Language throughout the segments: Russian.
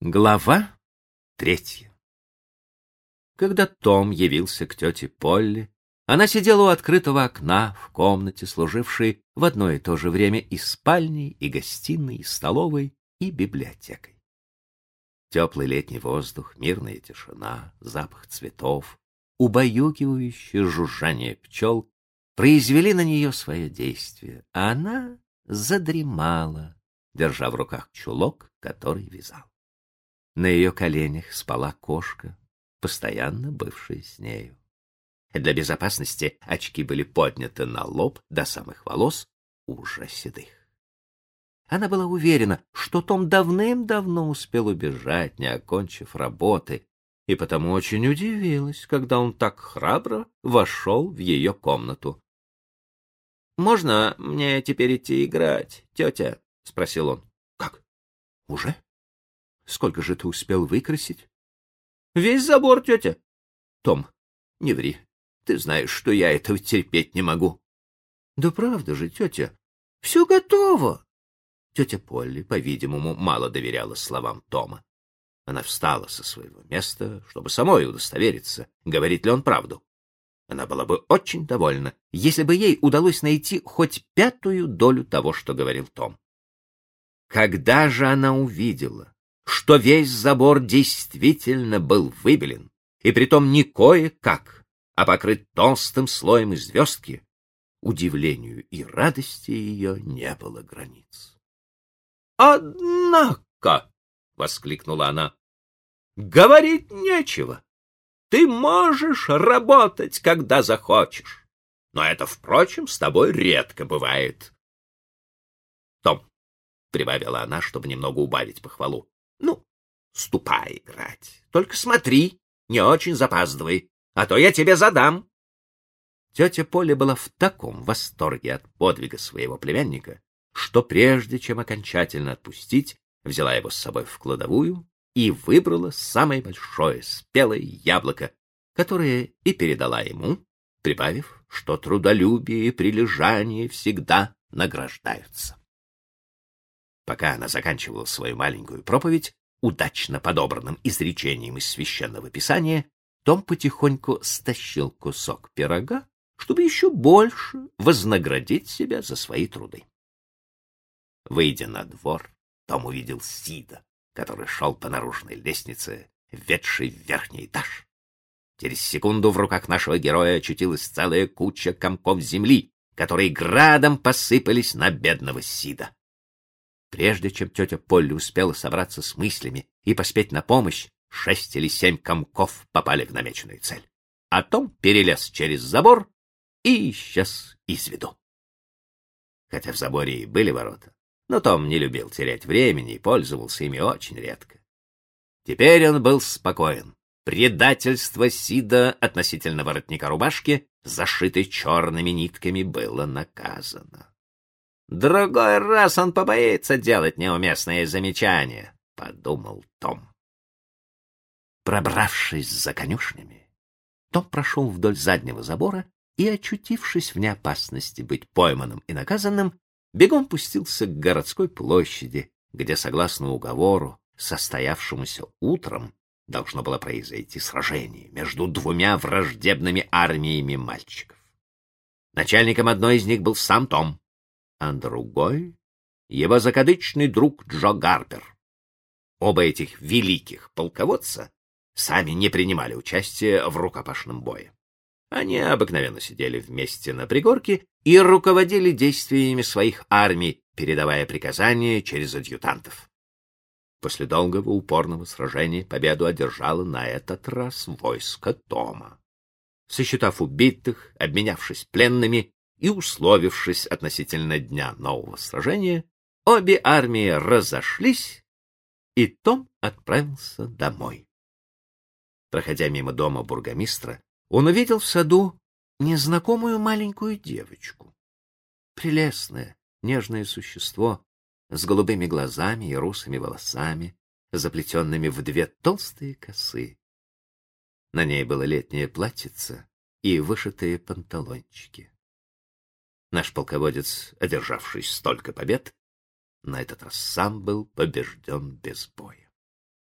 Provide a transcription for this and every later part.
Глава 3. Когда Том явился к тете Полли, она сидела у открытого окна в комнате, служившей в одно и то же время и спальней, и гостиной, и столовой, и библиотекой. Теплый летний воздух, мирная тишина, запах цветов, убаюкивающее жужжание пчел произвели на нее свое действие, а она задремала, держа в руках чулок, который вязал. На ее коленях спала кошка, постоянно бывшая с нею. Для безопасности очки были подняты на лоб до самых волос, уже седых. Она была уверена, что Том давным-давно успел убежать, не окончив работы, и потому очень удивилась, когда он так храбро вошел в ее комнату. — Можно мне теперь идти играть, тетя? — спросил он. — Как? Уже? Сколько же ты успел выкрасить? — Весь забор, тетя. — Том, не ври. Ты знаешь, что я этого терпеть не могу. — Да правда же, тетя. Все готово. Тетя Полли, по-видимому, мало доверяла словам Тома. Она встала со своего места, чтобы самой удостовериться, говорит ли он правду. Она была бы очень довольна, если бы ей удалось найти хоть 1/5 долю того, что говорил Том. Когда же она увидела, что весь забор действительно был выбелен, и притом не кое-как, а покрыт толстым слоем звездки, удивлению и радости ее не было границ. «Однако!» — воскликнула она. «Говорить нечего. Ты можешь работать, когда захочешь. Но это, впрочем, с тобой редко бывает. Том, — прибавила она, чтобы немного убавить похвалу, — ну, ступай играть. Только смотри, не очень запаздывай, а то я тебе задам. Тетя Поля была в таком восторге от подвига своего племянника, что прежде чем окончательно отпустить, взяла его с собой в кладовую и выбрала самое большое спелое яблоко, которое и передала ему, прибавив, что трудолюбие и прилежание всегда награждаются. Пока она заканчивала свою маленькую проповедь, удачно подобранным изречением из Священного Писания, Том потихоньку стащил кусок пирога, чтобы еще больше вознаградить себя за свои труды. Выйдя на двор, Том увидел Сида, который шел по наружной лестнице, ведшей в верхний этаж. Через секунду в руках нашего героя очутилась целая куча комков земли, которые градом посыпались на бедного Сида. Прежде чем тетя Полли успела собраться с мыслями и поспеть на помощь, 6 или 7 комков попали в намеченную цель. А Том перелез через забор и исчез из виду. Хотя в заборе и были ворота, но Том не любил терять времени и пользовался ими очень редко. Теперь он был спокоен. Предательство Сида относительно воротника рубашки, зашитой черными нитками, было наказано. «Другой раз он побоится делать неуместные замечания», — подумал Том. Пробравшись за конюшнями, Том прошел вдоль заднего забора и, очутившись вне опасности быть пойманным и наказанным, бегом пустился к городской площади, где, согласно уговору, состоявшемуся утром, должно было произойти сражение между 2 враждебными армиями мальчиков. Начальником одной из них был сам Том, а другой — его закадычный друг Джо Гарпер. Оба этих великих полководца сами не принимали участия в рукопашном бое. Они обыкновенно сидели вместе на пригорке и руководили действиями своих армий, передавая приказания через адъютантов. После долгого упорного сражения победу одержало на этот раз войско Тома. Сосчитав убитых, обменявшись пленными и условившись относительно дня нового сражения, обе армии разошлись, и Том отправился домой. Проходя мимо дома бургомистра, он увидел в саду незнакомую маленькую девочку. Прелестное, нежное существо с голубыми глазами и русыми волосами, заплетенными в 2 толстые косы. На ней было летнее платьице и вышитые панталончики. Наш полководец, одержавший столько побед, на этот раз сам был побежден без боя.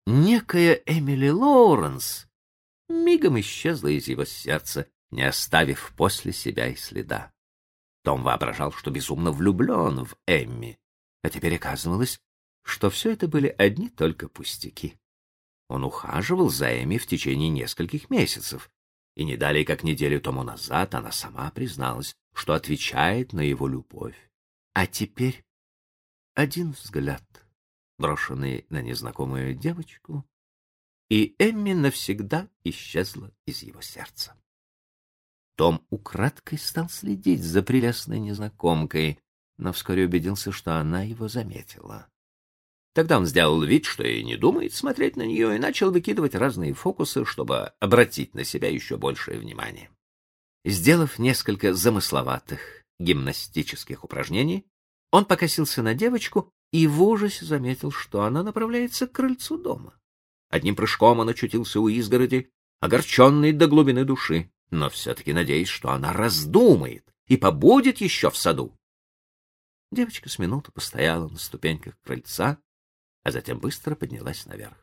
некая Эмили Лоуренс мигом исчезла из его сердца, не оставив после себя и следа. Том воображал, что безумно влюблен в Эмми, а теперь оказывалось, что все это были одни только пустяки. Он ухаживал за Эмми в течение нескольких месяцев, и не далее как неделю тому назад она сама призналась, что отвечает на его любовь. А теперь один взгляд, брошенный на незнакомую девочку, и Эмми навсегда исчезла из его сердца. Том украдкой стал следить за прелестной незнакомкой, но вскоре убедился, что она его заметила. Тогда он сделал вид, что и не думает смотреть на нее, и начал выкидывать разные фокусы, чтобы обратить на себя еще большее внимание. Сделав несколько замысловатых гимнастических упражнений, он покосился на девочку и в ужасе заметил, что она направляется к крыльцу дома. Одним прыжком он очутился у изгороди, огорченный до глубины души, но все-таки надеясь, что она раздумает и побудет еще в саду. Девочка с минуту постояла на ступеньках крыльца, а затем быстро поднялась наверх.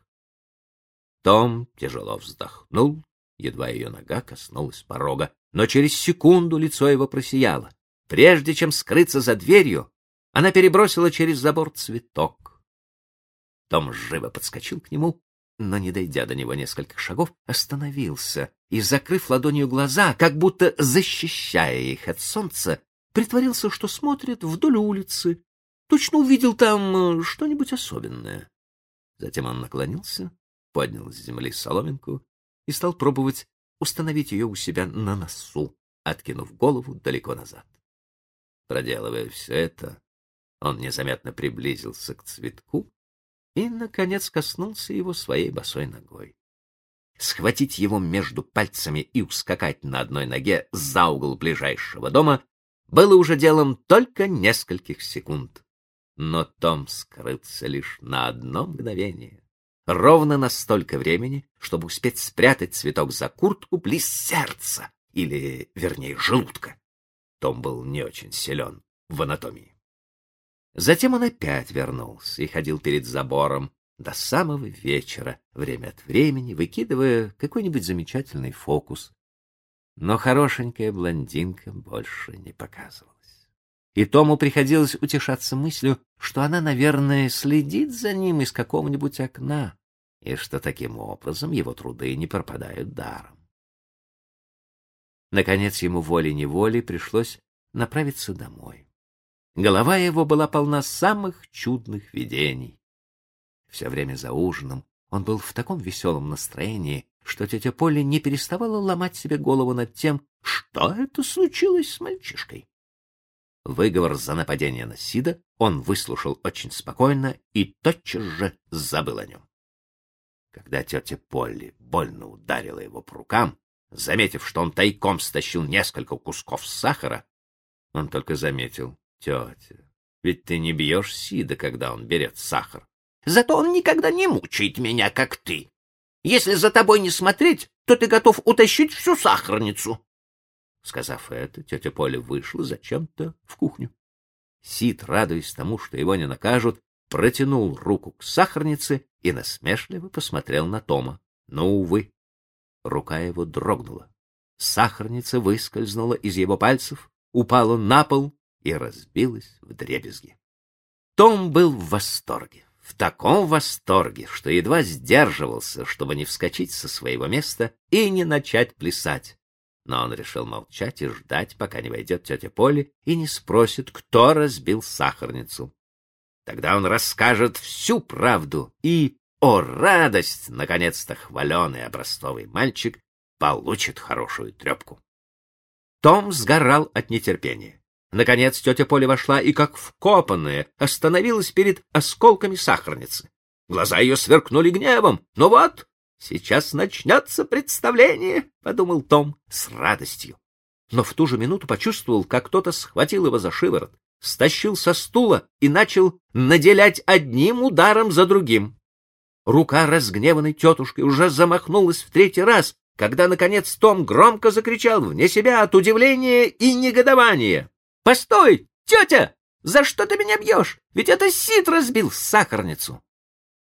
Том тяжело вздохнул, едва ее нога коснулась порога, но через секунду лицо его просияло. Прежде чем скрыться за дверью, она перебросила через забор цветок. Том живо подскочил к нему, но, не дойдя до него нескольких шагов, остановился и, закрыв ладонью глаза, как будто защищая их от солнца, притворился, что смотрит вдоль улицы, точно увидел там что-нибудь особенное. Затем он наклонился, поднял с земли соломинку и стал пробовать установить ее у себя на носу, откинув голову далеко назад. Проделывая все это, он незаметно приблизился к цветку и, наконец, коснулся его своей босой ногой. Схватить его между пальцами и ускакать на одной ноге за угол ближайшего дома было уже делом только нескольких секунд. Но Том скрылся лишь на одно мгновение, ровно на столько времени, чтобы успеть спрятать цветок за куртку близ сердца, или, вернее, желудка. Том был не очень силен в анатомии. Затем он опять вернулся и ходил перед забором до самого вечера, время от времени выкидывая какой-нибудь замечательный фокус. Но хорошенькая блондинка больше не показывалась. И Тому приходилось утешаться мыслью, что она, наверное, следит за ним из какого-нибудь окна, и что таким образом его труды не пропадают даром. Наконец ему волей-неволей пришлось направиться домой. Голова его была полна самых чудных видений. Все время за ужином он был в таком веселом настроении, что тетя Полли не переставала ломать себе голову над тем, что это случилось с мальчишкой. Выговор за нападение на Сида он выслушал очень спокойно и тотчас же забыл о нем. Когда тетя Полли больно ударила его по рукам, заметив, что он тайком стащил несколько кусков сахара, он только заметил: «Тетя, ведь ты не бьешь Сида, когда он берет сахар. Зато он никогда не мучает меня, как ты. Если за тобой не смотреть, то ты готов утащить всю сахарницу». Сказав это, тетя Поля вышла зачем-то в кухню. Сид, радуясь тому, что его не накажут, протянул руку к сахарнице и насмешливо посмотрел на Тома. Но, увы, рука его дрогнула. Сахарница выскользнула из его пальцев, упала на пол и разбилась вдребезги. Том был в восторге, в таком восторге, что едва сдерживался, чтобы не вскочить со своего места и не начать плясать. Но он решил молчать и ждать, пока не войдет тетя Полли и не спросит, кто разбил сахарницу. Тогда он расскажет всю правду, и, о радость, наконец-то хваленый образцовый мальчик получит хорошую трепку. Том сгорал от нетерпения. Наконец тетя Поля вошла и, как вкопанная, остановилась перед осколками сахарницы. Глаза ее сверкнули гневом. «Ну вот, сейчас начнется представление», — подумал Том с радостью. Но в ту же минуту почувствовал, как кто-то схватил его за шиворот, стащил со стула и начал наделять одним ударом за другим. Рука разгневанной тетушки уже замахнулась в третий раз, когда, наконец, Том громко закричал вне себя от удивления и негодования: «Постой, тетя! За что ты меня бьешь? Ведь это Сид разбил сахарницу!»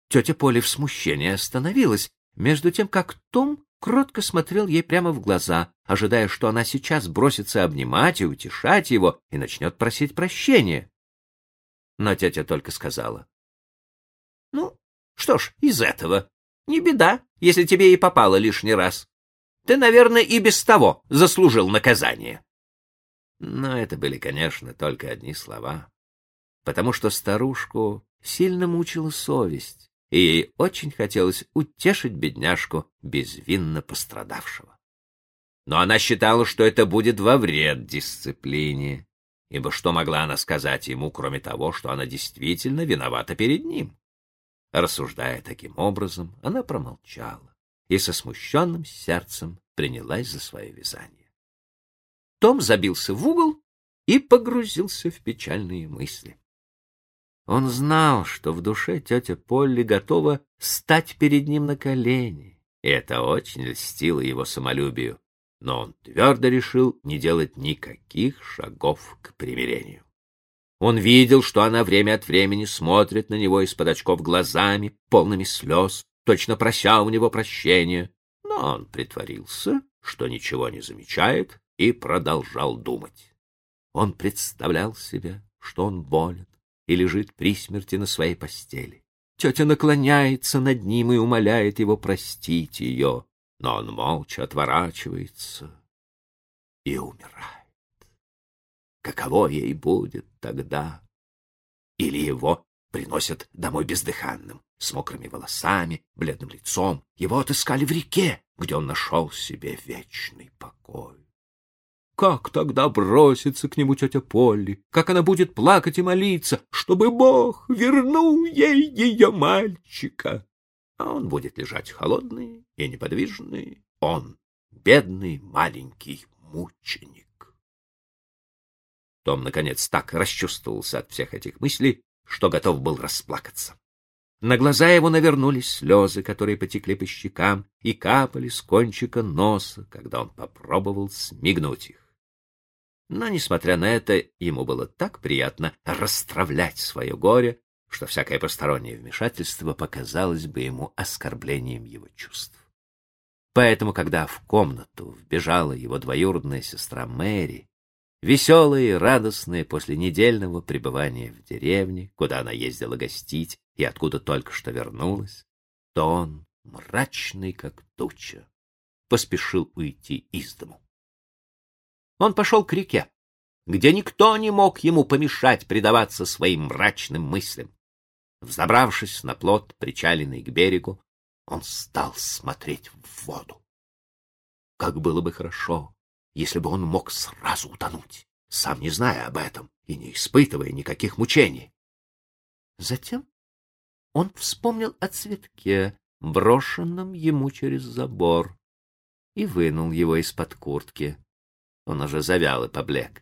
Тетя Поля в смущении остановилась, между тем как Том кротко смотрел ей прямо в глаза, ожидая, что она сейчас бросится обнимать и утешать его и начнет просить прощения. Но тетя только сказала: — Ну, что ж, из этого. Не беда, если тебе и попало лишний раз. Ты, наверное, и без того заслужил наказание. Но это были, конечно, только одни слова, потому что старушку сильно мучила совесть, и ей очень хотелось утешить бедняжку, безвинно пострадавшего. Но она считала, что это будет во вред дисциплине, ибо что могла она сказать ему, кроме того, что она действительно виновата перед ним? Рассуждая таким образом, она промолчала и со смущенным сердцем принялась за свое вязание. Том забился в угол и погрузился в печальные мысли. Он знал, что в душе тетя Полли готова стать перед ним на колени, и это очень льстило его самолюбию, но он твердо решил не делать никаких шагов к примирению. Он видел, что она время от времени смотрит на него из-под очков глазами, полными слез, точно прося у него прощения, но он притворился, что ничего не замечает, и продолжал думать. Он представлял себе, что он болен и лежит при смерти на своей постели. Тетя наклоняется над ним и умоляет его простить ее, но он молча отворачивается и умирает. Каково ей будет тогда? Или его приносят домой бездыханным, с мокрыми волосами, бледным лицом. Его отыскали в реке, где он нашел себе вечный покой. Как тогда бросится к нему тетя Полли? Как она будет плакать и молиться, чтобы Бог вернул ей ее мальчика? А он будет лежать холодный и неподвижный. Он, бедный маленький мученик. Том, наконец, так расчувствовался от всех этих мыслей, что готов был расплакаться. На глаза его навернулись слезы, которые потекли по щекам и капали с кончика носа, когда он попробовал смигнуть их. Но, несмотря на это, ему было так приятно растравлять свое горе, что всякое постороннее вмешательство показалось бы ему оскорблением его чувств. Поэтому, когда в комнату вбежала его двоюродная сестра Мэри, веселая и радостная после недельного пребывания в деревне, куда она ездила гостить и откуда только что вернулась, то он, мрачный как туча, поспешил уйти из дому. Он пошел к реке, где никто не мог ему помешать предаваться своим мрачным мыслям. Взобравшись на плот, причаленный к берегу, он стал смотреть в воду. Как было бы хорошо, если бы он мог сразу утонуть, сам не зная об этом и не испытывая никаких мучений. Затем он вспомнил о цветке, брошенном ему через забор, и вынул его из-под куртки. Он уже завял и поблек.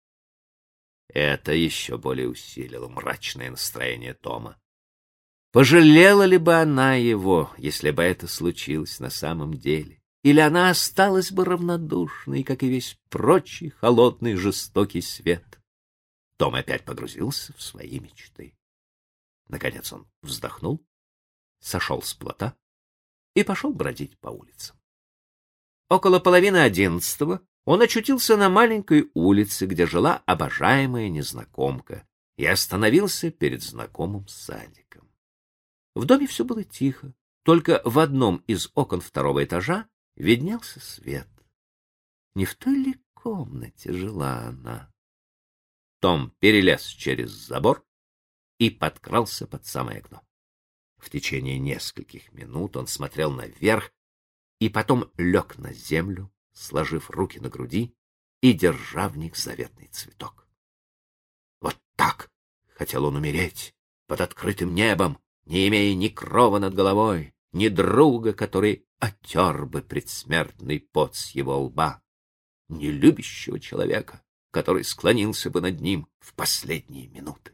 Это еще более усилило мрачное настроение Тома. Пожалела ли бы она его, если бы это случилось на самом деле? Или она осталась бы равнодушной, как и весь прочий холодный жестокий свет? Том опять погрузился в свои мечты. Наконец он вздохнул, сошел с плота и пошел бродить по улицам. Около 10:30 он очутился на маленькой улице, где жила обожаемая незнакомка, и остановился перед знакомым садиком. В доме все было тихо, только в одном из окон 2-го этажа виднелся свет. Не в той ли комнате жила она? Том перелез через забор и подкрался под самое окно. В течение нескольких минут он смотрел наверх и потом лег на землю, сложив руки на груди и держа в них заветный цветок. Вот так хотел он умереть под открытым небом, не имея ни крова над головой, ни друга, который отер бы предсмертный пот с его лба, ни любящего человека, который склонился бы над ним в последние минуты.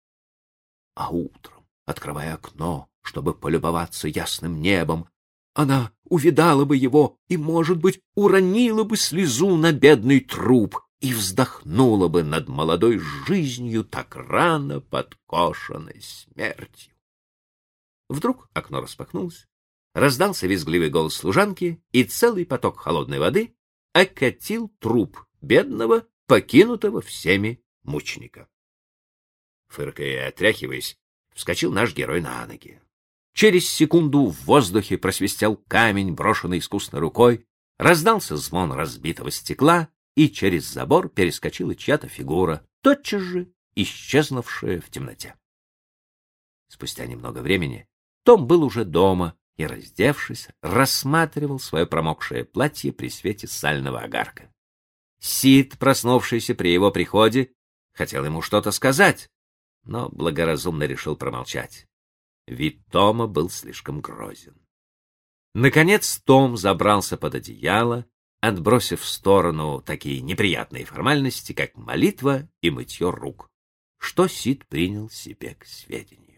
А утром, открывая окно, чтобы полюбоваться ясным небом, она увидала бы его и, может быть, уронила бы слезу на бедный труп и вздохнула бы над молодой жизнью, так рано подкошенной смертью. Вдруг окно распахнулось, раздался визгливый голос служанки, и целый поток холодной воды окатил труп бедного, покинутого всеми мученика. Фыркая и отряхиваясь, вскочил наш герой на ноги. Через секунду в воздухе просвистел камень, брошенный искусной рукой, раздался звон разбитого стекла, и через забор перескочила чья-то фигура, тотчас же исчезнувшая в темноте. Спустя немного времени Том был уже дома и, раздевшись, рассматривал свое промокшее платье при свете сального огарка. Сид, проснувшийся при его приходе, хотел ему что-то сказать, но благоразумно решил промолчать. Вид Тома был слишком грозен. Наконец Том забрался под одеяло, отбросив в сторону такие неприятные формальности, как молитва и мытье рук, что Сид принял себе к сведению.